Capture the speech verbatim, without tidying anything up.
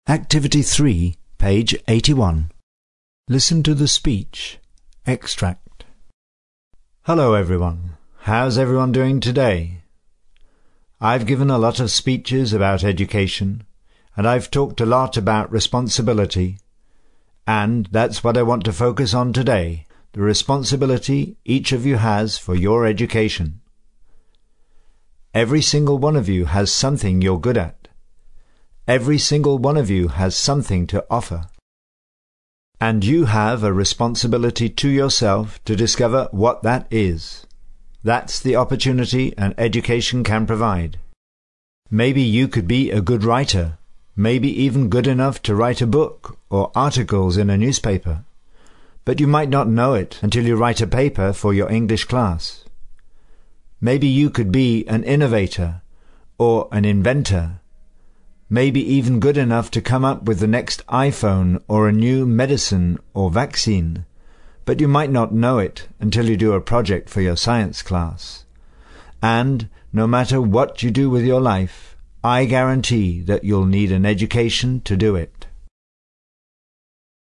Activity three, page eighty-one. Listen to the speech. Extract. Hello everyone. How's everyone doing today? I've given a lot of speeches about education, and I've talked a lot about responsibility, and that's what I want to focus on today, the responsibility each of you has for your education. Every single one of you has something you're good at. Every single one of you has something to offer. And you have a responsibility to yourself to discover what that is. That's the opportunity an education can provide. Maybe you could be a good writer, maybe even good enough to write a book or articles in a newspaper. But you might not know it until you write a paper for your English class. Maybe you could be an innovator or an inventor, maybe even good enough to come up with the next iPhone or a new medicine or vaccine, but you might not know it until you do a project for your science class. And no matter what you do with your life, I guarantee that you'll need an education to do it.